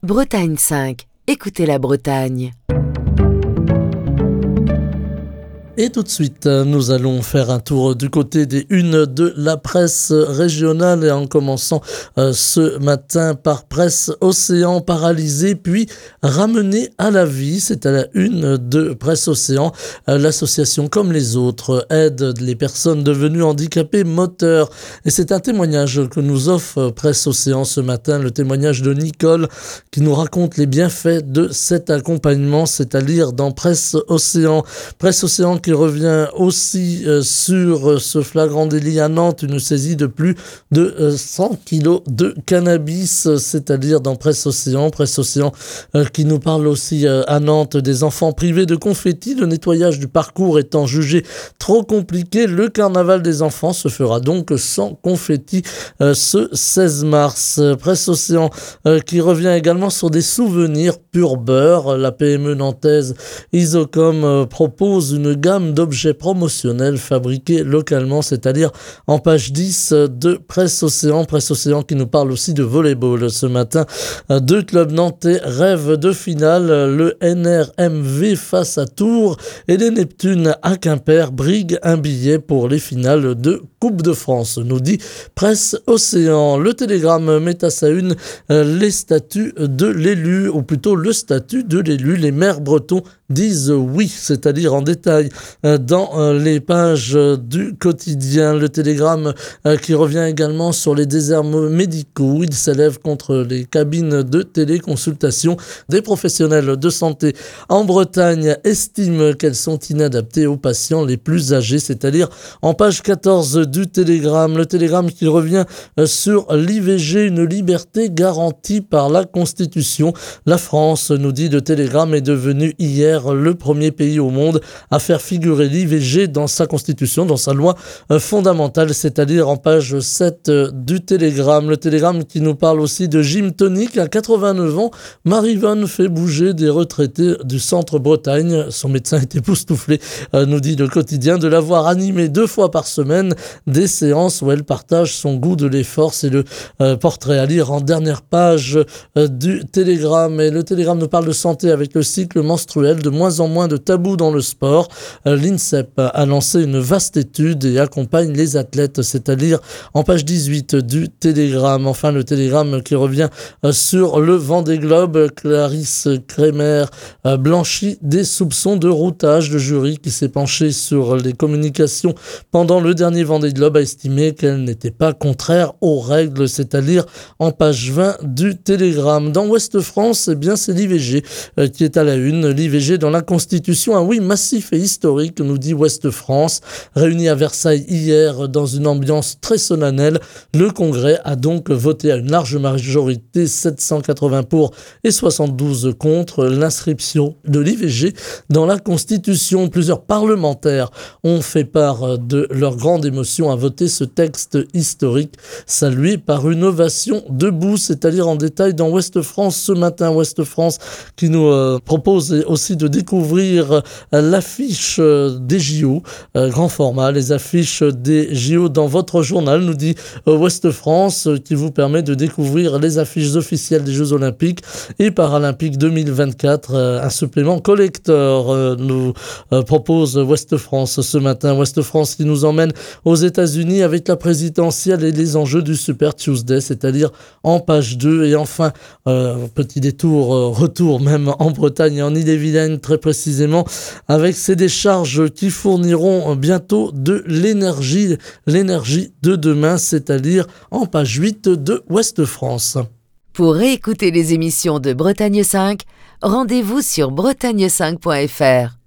Bretagne 5, écoutez la Bretagne. Et tout de suite, nous allons faire un tour du côté des unes de la presse régionale et en commençant ce matin par Presse Océan paralysée puis ramenée à la vie. C'est à la une de Presse Océan. L'association Comme les autres aide les personnes devenues handicapées moteurs. Et c'est un témoignage que nous offre Presse Océan ce matin, le témoignage de Nicole qui nous raconte les bienfaits de cet accompagnement. C'est à lire dans Presse Océan. Presse Océan qui revient aussi sur ce flagrant délit à Nantes, une saisie de plus de 100 kilos de cannabis, c'est-à-dire dans Presse Océan qui nous parle aussi à Nantes des enfants privés de confettis, le nettoyage du parcours étant jugé trop compliqué, le carnaval des enfants se fera donc sans confettis ce 16 mars. Presse Océan qui revient également sur des souvenirs pur beurre, la PME nantaise Isocom propose une gamme d'objets promotionnels fabriqués localement, c'est-à-dire en page 10 de Presse Océan qui nous parle aussi de volleyball ce matin. Deux clubs nantais rêvent de finale, le NRMV face à Tours et les Neptunes à Quimper briguent un billet pour les finales de Coupe de France, nous dit Presse Océan. Le Télégramme met à sa une les statuts de l'élu, ou plutôt le statut de l'élu. Les maires bretons disent oui, c'est-à-dire en détail dans les pages du quotidien. Le Télégramme qui revient également sur les déserts médicaux. Il s'élève contre les cabines de téléconsultation. Des professionnels de santé en Bretagne estiment qu'elles sont inadaptées aux patients les plus âgés, c'est-à-dire en page 14 du Télégramme. Le Télégramme qui revient sur l'IVG, une liberté garantie par la Constitution. La France, nous dit le Télégramme, est devenue hier le premier pays au monde à faire figurer l'IVG dans sa Constitution, dans sa loi fondamentale, c'est-à-dire en page 7 du Télégramme. Le Télégramme qui nous parle aussi de gym tonique. À 89 ans, Marie-Vonne fait bouger des retraités du centre Bretagne. Son médecin est époustouflé, nous dit le quotidien, de l'avoir animé 2 fois par semaine, des séances où elle partage son goût de l'effort. C'est le portrait à lire en dernière page du Télégramme. Et le Télégramme nous parle de santé avec le cycle menstruel, de moins en moins de tabous dans le sport. L'INSEP a lancé une vaste étude et accompagne les athlètes, c'est-à-dire en page 18 du Télégramme. Enfin, le Télégramme qui revient sur le Vendée Globe. Clarisse Kremer blanchit des soupçons de routage. Le jury qui s'est penché sur les communications pendant le dernier Vendée Globe a estimé qu'elles n'étaient pas contraires aux règles, c'est-à-dire en page 20 du Télégramme. Dans Ouest France, eh bien, c'est l'IVG qui est à la une. L'IVG dans la Constitution, un oui massif et historique, nous dit Ouest France. Réuni à Versailles hier dans une ambiance très solennelle, le Congrès a donc voté à une large majorité, 780 pour et 72 contre, l'inscription de l'IVG dans la Constitution. Plusieurs parlementaires ont fait part de leur grande émotion à voter ce texte historique, salué par une ovation debout, c'est-à-dire en détail dans Ouest France ce matin. Ouest France qui nous propose aussi de découvrir l'affiche des JO, grand format, les affiches des JO dans votre journal, nous dit Ouest France, qui vous permet de découvrir les affiches officielles des Jeux Olympiques et Paralympiques 2024. Un supplément collector nous propose Ouest France ce matin. Ouest France qui nous emmène aux États-Unis avec la présidentielle et les enjeux du Super Tuesday, c'est-à-dire en page 2. Et enfin, petit détour, retour même en Bretagne et en Ille-et-Vilaine très précisément, avec ces décharges qui fourniront bientôt de l'énergie de demain, c'est-à-dire en page 8 de Ouest France. Pour réécouter les émissions de Bretagne 5, rendez-vous sur bretagne5.fr.